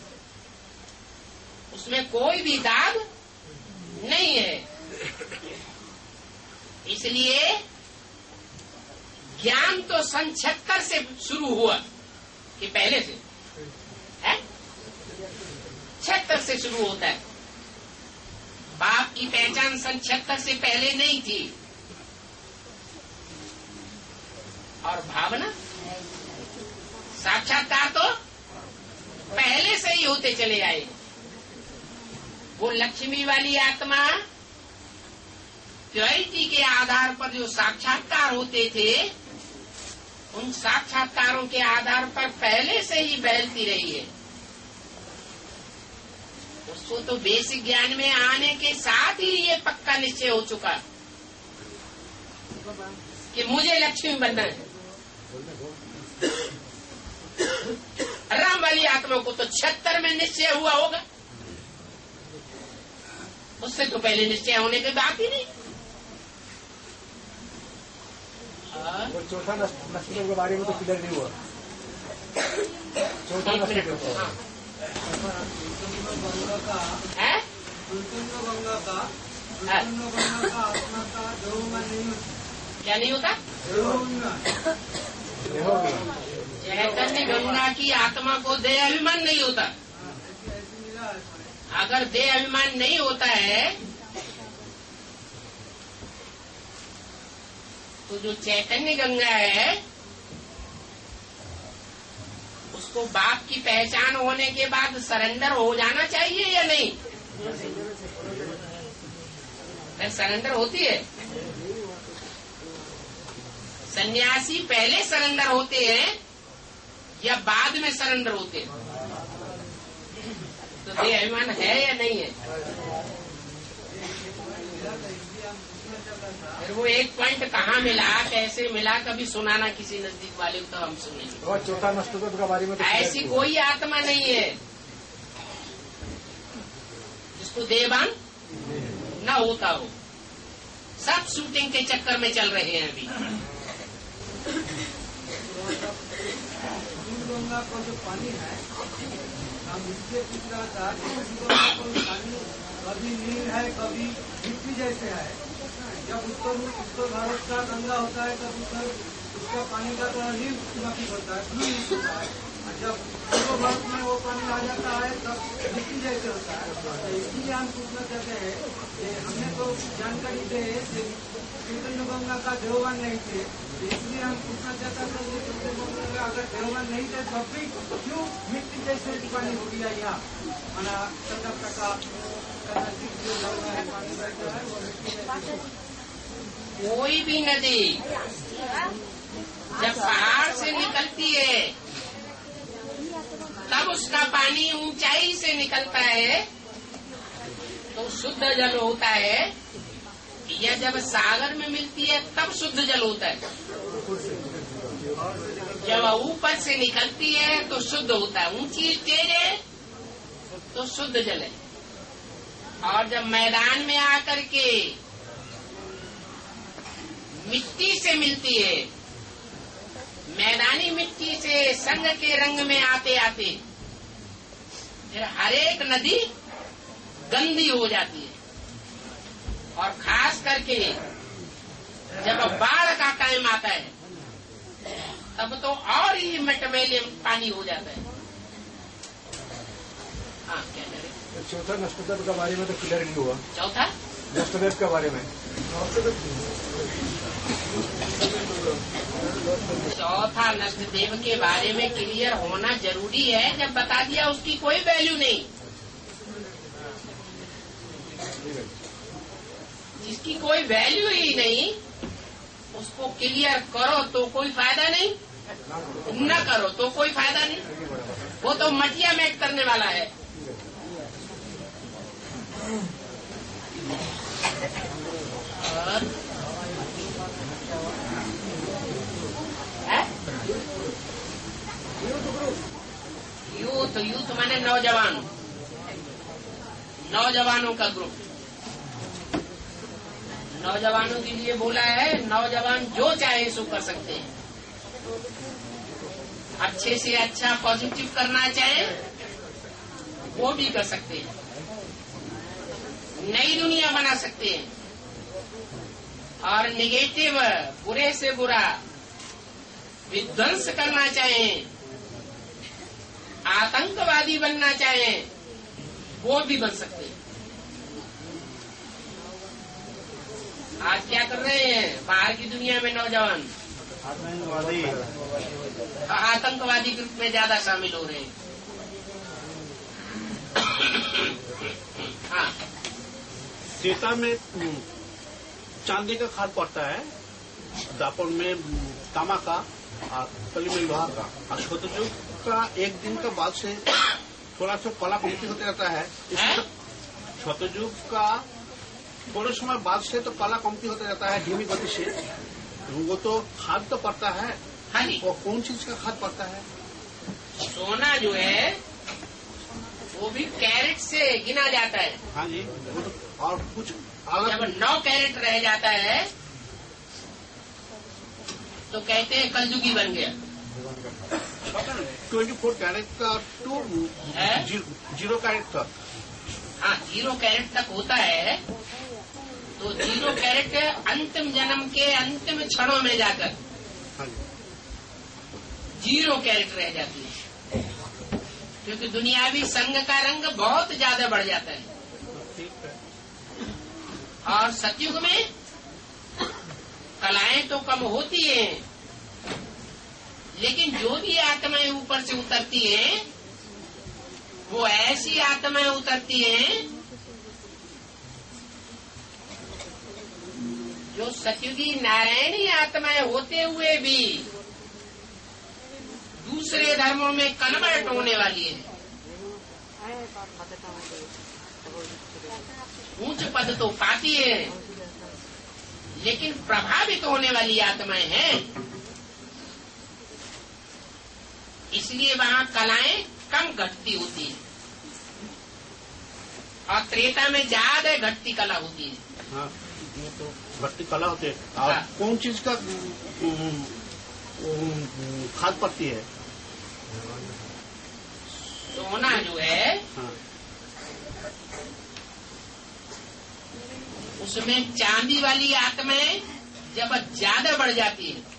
उसमें कोई भी दाग नहीं है। इसलिए ज्ञान तो सन 76 से शुरू हुआ कि पहले से है, 76 से शुरू होता है। बाप की पहचान सन 76 से पहले नहीं थी। और भावना साक्षात्कार तो पहले से ही होते चले आए। वो लक्ष्मी वाली आत्मा प्योरिटी के आधार पर जो साक्षात्कार होते थे, उन साक्षात्कारों के आधार पर पहले से ही बहलती रही है। उसको तो बेसिक ज्ञान में आने के साथ ही ये पक्का निश्चय हो चुका कि मुझे लक्ष्मी बनना है। राम वाली आत्मा को तो 76 में निश्चय हुआ होगा, उससे तो पहले निश्चय होने की बात ही नहीं। और चौथा नक्षत्र के बारे में तो क्लियर नहीं हुआ। चौथा नक्षत्र है क्या नहीं होता? चैतन्य चैतन्य गंगा की आत्मा को देह अभिमान नहीं होता। अगर देह अभिमान नहीं होता है तो जो चैतन्य गंगा है उसको बाप की पहचान होने के बाद सरेंडर हो जाना चाहिए या नहीं? सरेंडर होती है। सन्यासी पहले सरेंडर होते हैं या बाद में सरेंडर होते हैं? तो देह अभिमान है या नहीं है? फिर वो एक पॉइंट कहाँ मिला, कैसे मिला, कभी सुनाना किसी नजदीक वाले को तो हम सुनेंगे। और चौथा नष्टों के बारे में तो ऐसी कोई आत्मा नहीं है जिसको देहभान न होता हो। सब शूटिंग के चक्कर में चल रहे हैं अभी। गंगा का जो पानी है, हम इससे पूछ रहा था कि पानी कभी नील है, कभी मिट्टी जैसे है। जब उत्तर भारत का गंगा होता है तब उसका पानी का तो नील चुनावी होता है, ब्लू होता है। और जब पूर्व भारत में वो पानी आ जाता है तब मिट्टी जैसे होता है। तो इसलिए हम पूछना चाहते हैं कि हमने तो जानकारी दे चैतन्य गंगा का देववान नहीं थे, इसलिए हम पूछना चाहता था कि चैतन्य गंगा अगर देववान नहीं थे तब भी क्यों मिट्टी जैसे पानी हो गया यहाँ? माना कलकत्ता का नजदीक जो गंगा है पानी बहता है वो मिट्टी जैसे। कोई भी नदी जब पहाड़ से निकलती है तब उसका पानी ऊंचाई से निकलता है तो शुद्ध जल होता है, या जब सागर में मिलती है तब शुद्ध जल होता है? जब ऊपर से निकलती है तो शुद्ध होता है, ऊंची स्टेज है तो शुद्ध जल है। और जब मैदान में आकर के मिट्टी से मिलती है, मैदानी मिट्टी से संग के रंग में आते आते फिर हर एक नदी गंदी हो जाती है। और खास करके जब बाढ़ का टाइम आता है तब तो और ही मटमैले पानी हो जाता है। हाँ, क्या करें? चौथा नष्टदेव के बारे में तो क्लियर नहीं हुआ। चौथा नष्टदेव के बारे में, चौथा नष्टदेव के बारे में क्लियर होना जरूरी है। जब बता दिया उसकी कोई वैल्यू नहीं, जिसकी कोई वैल्यू ही नहीं उसको क्लियर करो तो कोई फायदा नहीं, न करो तो कोई फायदा नहीं। वो तो मटिया मेट करने वाला है। और यूथ माने नौजवानों का ग्रुप। नौजवानों के लिए बोला है, नौजवान जो चाहे सो कर सकते हैं। अच्छे से अच्छा पॉजिटिव करना चाहे वो भी कर सकते हैं, नई दुनिया बना सकते हैं। और निगेटिव बुरे से बुरा विध्वंस करना चाहें, आतंकवादी बनना चाहें वो भी बन सकते हैं। आज क्या कर रहे हैं बाहर की दुनिया में नौजवान? आतंकवादी ग्रुप में ज्यादा शामिल हो रहे हैं। हाँ, त्रेता में चांदी का खाद पड़ता है, दापर में तामा का और कली में लोहा का। और सतयुग का एक दिन का बाद से थोड़ा सा कला कमती होते रहता है। सतयुग का थोड़े समय बाद से तो कला कमती होते रहता है धीमी गति से। वो तो खाद तो पड़ता है। हाँ जी। वो कौन चीज का खाद पड़ता है? सोना जो है वो भी कैरेट से गिना जाता है। हाँ जी। वो तो और कुछ जब 9 कैरेट रह जाता है तो कहते हैं कलयुगी बन गया। 24 कैरेट का टू 0 कैरेट तक। हाँ, 0 कैरेट तक होता है। तो 0 कैरेट अंतिम जन्म के अंतिम क्षणों में जाकर जीरो कैरेट रह जाती है, क्योंकि दुनियावी संग का रंग बहुत ज्यादा बढ़ जाता है। और सतयुग में कलाएं तो कम होती हैं, लेकिन जो भी आत्माएं ऊपर से उतरती हैं वो ऐसी आत्माएं उतरती हैं जो सतयुगी नारायणी आत्माएं होते हुए भी दूसरे धर्मों में कन्वर्ट होने वाली है। ऊंच पद तो पाती है, लेकिन प्रभावित होने वाली आत्माएं हैं, इसलिए वहाँ कलाएं कम घटती होती है और त्रेता में ज्यादा घटती कला होती है। हाँ, ये तो घटती कला होती है। और हाँ। कौन चीज का खाद पड़ती है? सोना जो है, हाँ। उसमें चांदी वाली आत्माएं जब ज्यादा बढ़ जाती है,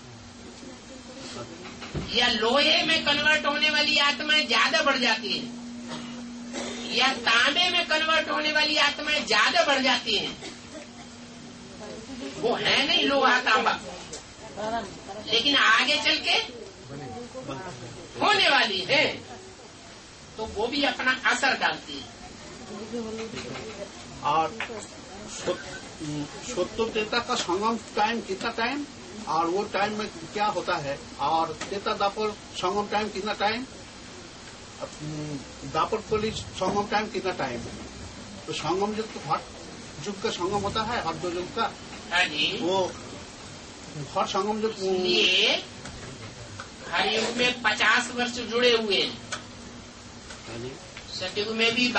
या लोहे में कन्वर्ट होने वाली आत्माएं ज्यादा बढ़ जाती है, या तांबे में कन्वर्ट होने वाली आत्माएं ज्यादा बढ़ जाती हैं, वो है नहीं लोहा तांबा, लेकिन आगे चल के होने वाली है, तो वो भी अपना असर डालती है। और सत्य त्रेता का संगम टाइम कितना टाइम, और वो टाइम में क्या होता है, और त्रेता दापर संगम टाइम कितना टाइम, दापर कली संगम टाइम कितना टाइम? तो संगम युग तो हर युग का संगम होता है, हर 2 युग का। हाँ जी। वो हर संगम युग ये हर युग में 50 वर्ष जुड़े हुए हैं। सतयुग में भी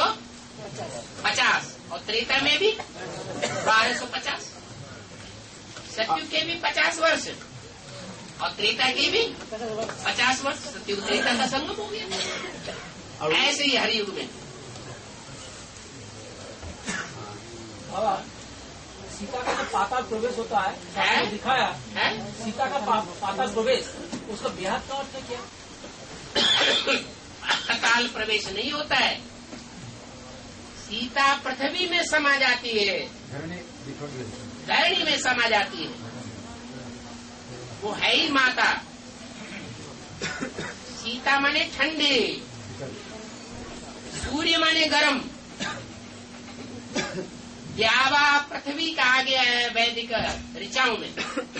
1250 और त्रेता में भी 1250। सतयुग के भी 50 वर्ष और त्रेता के भी 50 वर्ष। सतयुग त्रेता का संगम हो गया। ऐसे ही हर युग में। सीता का जो पाताल प्रवेश होता है, दिखाया है? सीता का पाताल प्रवेश, उसका बेहद का अर्थ क्या? पाताल प्रवेश नहीं होता है, सीता पृथ्वी में समा जाती है, धरणी में समा जाती है। वो है ही माता। सीता माने ठंडे, सूर्य माने गर्म। द्यावा पृथ्वी कहा गया है वैदिक ऋचाओं में।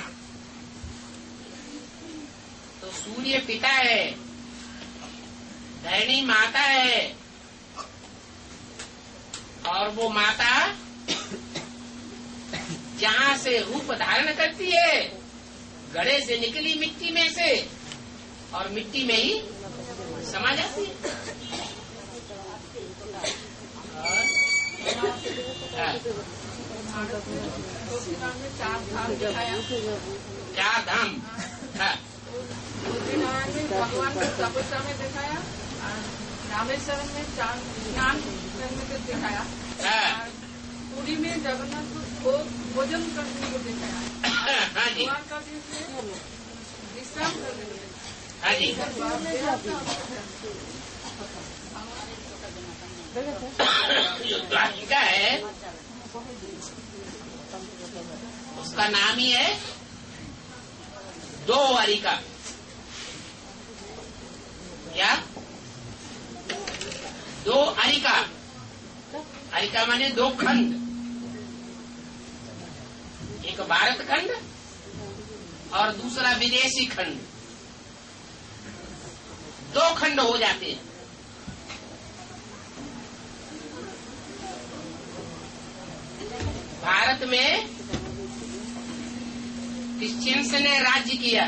तो सूर्य पिता है, धरणी माता है, और वो माता जहाँ से रूप धारण करती है, गड़े से निकली मिट्टी में से, और मिट्टी में ही समा जाती है। चार धाम। भगवान को तपस्या में दिखाया, रामेश्वर में स्नान करने को दिखाया, पुरी में जगन्नाथ को भोजन करने को दिखाया, भगवान का विश्राम करने को जो द्वारिका है उसका नाम ही है दो अरिका। क्या? दो अरिका। अरिका माने 2 खंड, एक भारत खंड और दूसरा विदेशी खंड। 2 खंड हो जाते हैं। भारत में क्रिश्चियंस ने राज्य किया,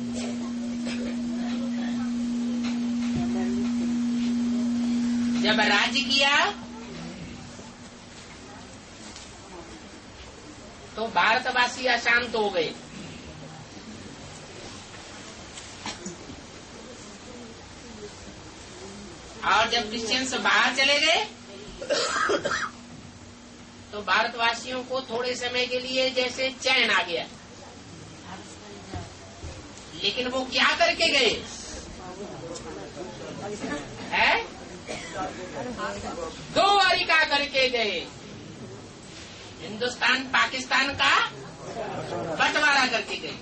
जब राज्य किया तो भारतवासी अशांत हो गए। और जब क्रिश्चियंस बाहर चले गए तो भारतवासियों को थोड़े समय के लिए जैसे चैन आ गया। लेकिन वो क्या करके गए है? द्वारिका करके गए। हिंदुस्तान पाकिस्तान का बंटवारा करके गए।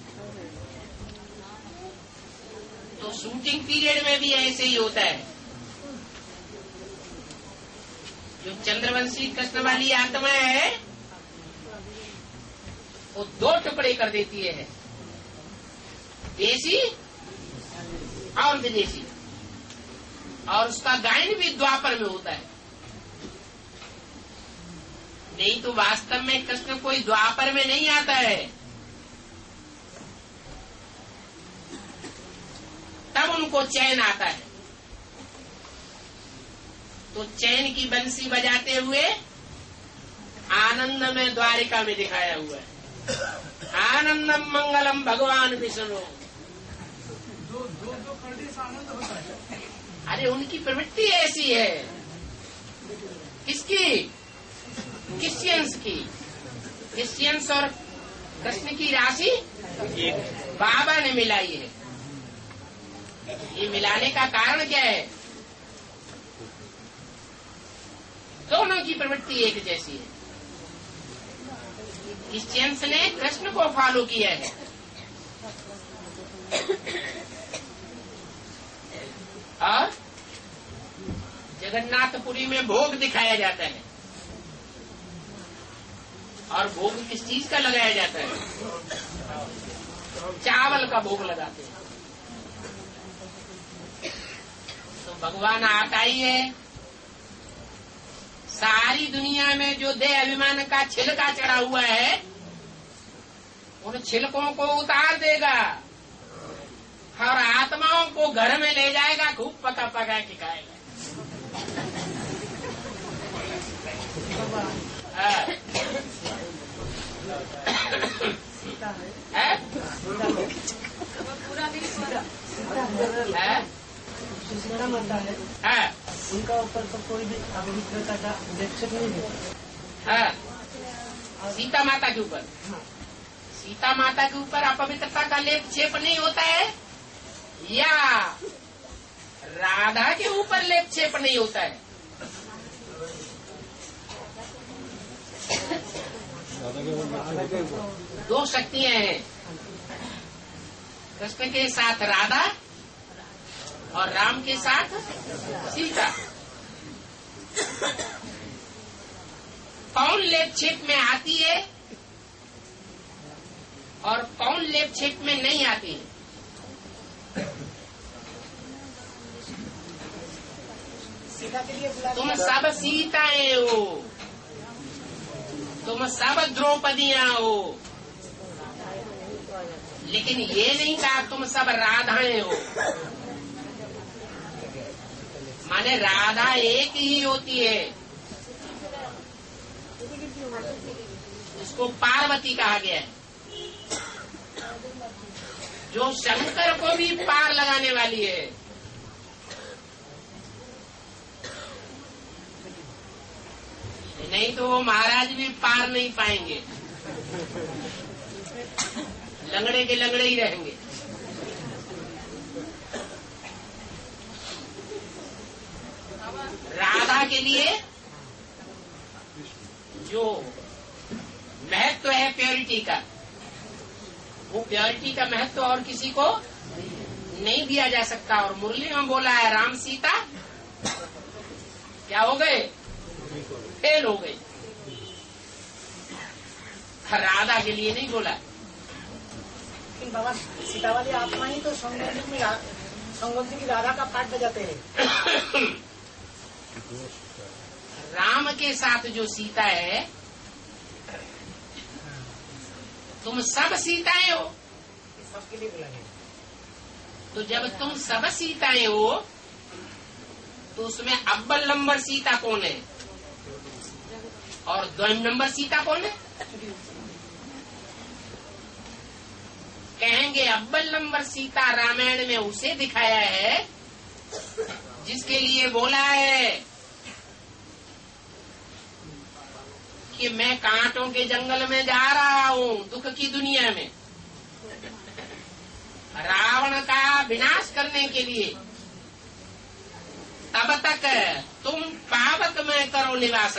तो शूटिंग पीरियड में भी ऐसे ही होता है। जो चंद्रवंशी कृष्ण वाली आत्मा है वो 2 टुकड़े कर देती है, देसी और विदेशी। और उसका गायन भी द्वापर में होता है। नहीं तो वास्तव में कृष्ण कोई द्वापर में नहीं आता है। तब उनको चैन आता है। तो चैन की बंसी बजाते हुए आनंद में द्वारिका में दिखाया हुआ है। आनंदम मंगलम भगवान विष्णु। अरे उनकी प्रवृत्ति ऐसी है। किसकी? क्रिश्चियंस की। क्रिश्चियंस और कृष्ण की राशि बाबा ने मिलाई है। ये मिलाने का कारण क्या है? दोनों की प्रवृत्ति एक जैसी है। क्रिश्चियंस ने कृष्ण को फॉलो किया है और जगन्नाथपुरी में भोग दिखाया जाता है। और भोग किस चीज का लगाया जाता है? चावल का भोग लगाते हैं। तो भगवान आता ही है। सारी दुनिया में जो देह अभिमान का छिलका चढ़ा हुआ है उन छिलकों को उतार देगा और आत्माओं को घर में ले जाएगा, खूब पका पका के खाएगा। सीता माता है, उनका ऊपर तो कोई भी अपवित्रता का उल्लेख नहीं है। सीता माता के ऊपर, सीता माता के ऊपर अपवित्रता का लेप छेप नहीं होता है, या राधा के ऊपर लेप छेप नहीं होता है। दो शक्तियां हैं, कृष्ण के साथ राधा और राम के साथ सीता। कौन लेप छेप में आती है और कौन लेप छेप में नहीं आती है? तुम सब सीताएं हो, तुम सब द्रौपदियां हो, लेकिन ये नहीं कहा तुम सब राधाएं हो। माने राधा एक ही होती है। इसको पार्वती कहा गया है, जो शंकर को भी पार लगाने वाली है। नहीं तो वो महाराज भी पार नहीं पाएंगे, लंगड़े के लंगड़े ही रहेंगे। राधा के लिए जो महत्व है प्योरिटी का, वो प्योरिटी का महत्व और किसी को नहीं दिया जा सकता। और मुरली में बोला है राम सीता क्या हो गए? फेल हो गई। राधा के लिए नहीं बोला। लेकिन बाबा सीता वाली आत्मा ही तो संगम जी की राधा का पाठ बजाते हैं। राम के साथ जो सीता है, तुम सब सीताएं हो। सबके लिए बोला गया। तो जब तुम सब सीताएं हो तो उसमें अव्वल नंबर सीता कौन है और 2 नंबर सीता कौन है? कहेंगे अव्वल नंबर सीता रामायण में उसे दिखाया है जिसके लिए बोला है कि मैं कांटों के जंगल में जा रहा हूँ दुख की दुनिया में। रावण का विनाश करने के लिए तब तक तुम पावक में करो निवास,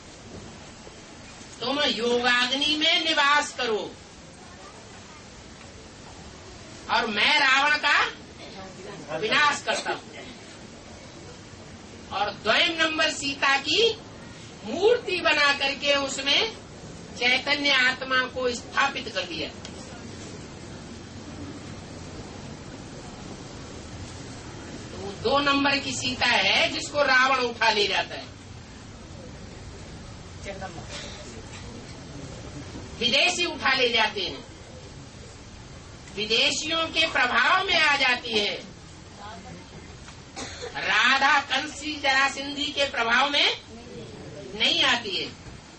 तुम योगाग्नि में निवास करो और मैं रावण का विनाश करता हूँ। और द्वयम नंबर सीता की मूर्ति बना करके उसमें चैतन्य आत्मा को स्थापित कर दिया। तो 2 नंबर की सीता है जिसको रावण उठा ले जाता है। विदेशी उठा ले जाते हैं, विदेशियों के प्रभाव में आ जाती है। राधा कंसी जरासिंधी के प्रभाव में नहीं आती है।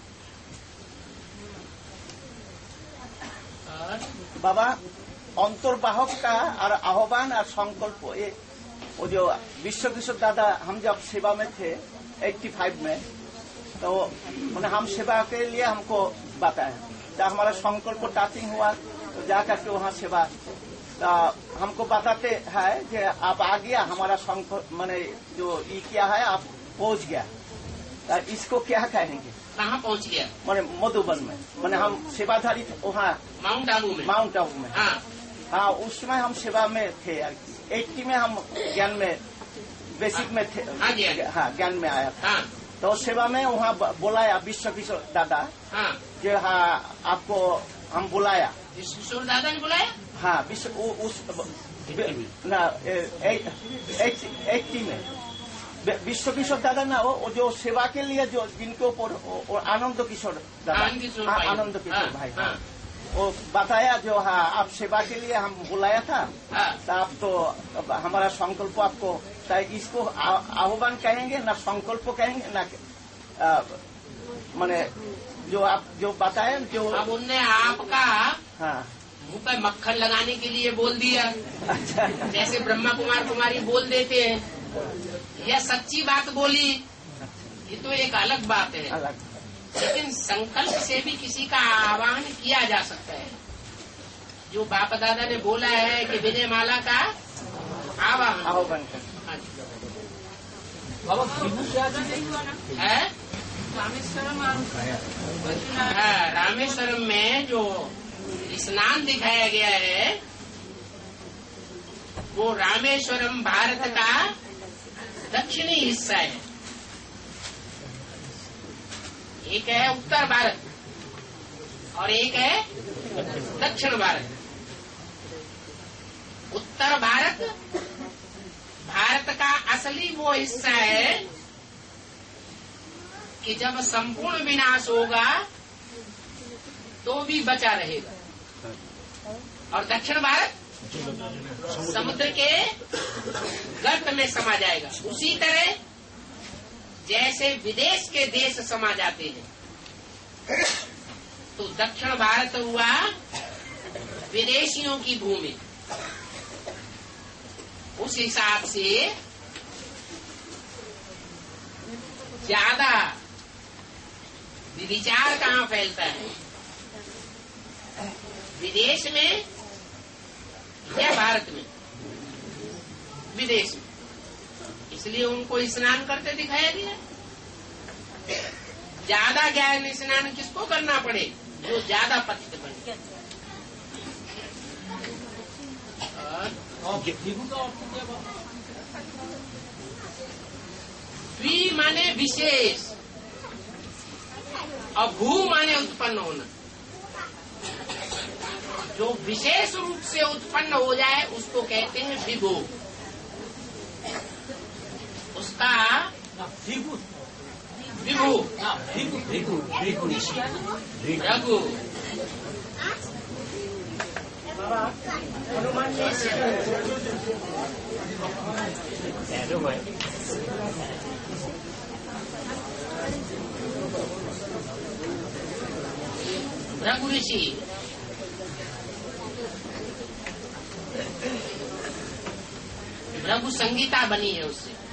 बाबा अंतर्वाहक का और आह्वान और संकल्प, ये वो जो विश्व किशोर दादा हम जब सेवा में थे 85 में, तो उन्हें हम सेवा के लिए हमको बताया। जब हमारा संकल्प टाचिंग हुआ तो जाकर के वहाँ सेवा हमको बताते हैं कि आप आ गया, हमारा संकल्प मैंने जो ये किया है आप पहुँच गया। इसको क्या कहेंगे? कहाँ पहुँच गया? मैंने मधुबन में, मैंने हम सेवाधारी थे वहाँ माउंट आबू में। हाँ उस समय हम सेवा में थे। 80 में हम ज्ञान में बेसिक में थे। हाँ ज्ञान में आया था। तो सेवा में वहाँ बुलाया विश्व किशोर दादा। जो हाँ आपको हम बुलाया। विश्व किशोर दादा ने बुलाया? हाँ विश्व उस ना 80 में विश्व किशोर दादा ना वो जो सेवा के लिए जो जिनके ऊपर आनंद किशोर दादा, आनंद किशोर भाई, वो बताया जो हाँ आप सेवा के लिए हम बुलाया था। तो आप तो हमारा संकल्प आपको, इसको आह्वान कहेंगे ना संकल्प कहेंगे ना माने जो आप जो बताए जो अब उनने आपका मुंह पे मक्खन लगाने के लिए बोल दिया। अच्छा। जैसे ब्रह्मा कुमार कुमारी बोल देते हैं, यह सच्ची बात बोली, ये तो एक अलग बात है। अलग। लेकिन संकल्प से भी किसी का आह्वान किया जा सकता है। जो बाप दादा ने बोला है कि विजय माला का आह्वान है। रामेश्वरम में जो स्नान दिखाया गया है वो रामेश्वरम भारत का दक्षिणी हिस्सा है। एक है उत्तर भारत और एक है दक्षिण भारत। उत्तर भारत भारत का असली वो हिस्सा है कि जब संपूर्ण विनाश होगा तो भी बचा रहेगा। और दक्षिण भारत समुद्र के गर्त में समा जाएगा। उसी तरह जैसे विदेश के देश समा जाते हैं, तो दक्षिण भारत हुआ विदेशियों की भूमि। उस हिसाब से ज्यादा विचार कहाँ फैलता है, विदेश में या भारत में? विदेश में। इसलिए उनको स्नान करते दिखाया गया। ज्यादा ज्ञान स्नान किसको करना पड़े? जो ज्यादा पतित बने। द्वि माने विशेष और भू माने उत्पन्न होना। जो विशेष रूप से उत्पन्न हो जाए उसको कहते हैं विभू। उसका विभू रघु। रघु ऋषि रघु संगीता बनी है उससे।